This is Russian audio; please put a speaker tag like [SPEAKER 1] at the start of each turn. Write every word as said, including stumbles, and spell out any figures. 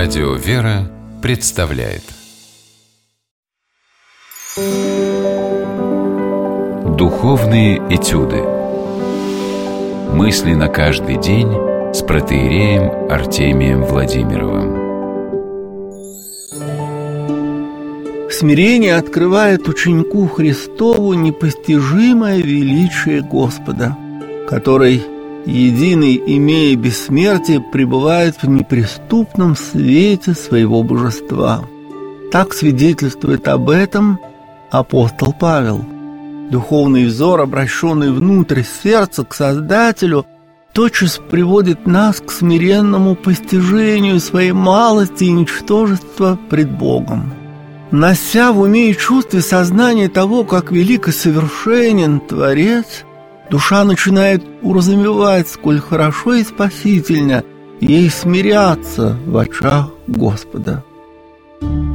[SPEAKER 1] Радио «Вера» представляет Духовные этюды. Мысли на каждый день с протоиереем Артемием Владимировым.
[SPEAKER 2] Смирение открывает ученику Христову непостижимое величие Господа, который, единый, имея бессмертие, пребывает в неприступном свете своего божества. Так свидетельствует об этом апостол Павел. Духовный взор, обращенный внутрь сердца к Создателю, тотчас приводит нас к смиренному постижению своей малости и ничтожества пред Богом. Нося в уме и чувстве сознание того, как велик и совершенен Творец, душа начинает уразумевать, сколь хорошо и спасительно ей смиряться в очах Господа.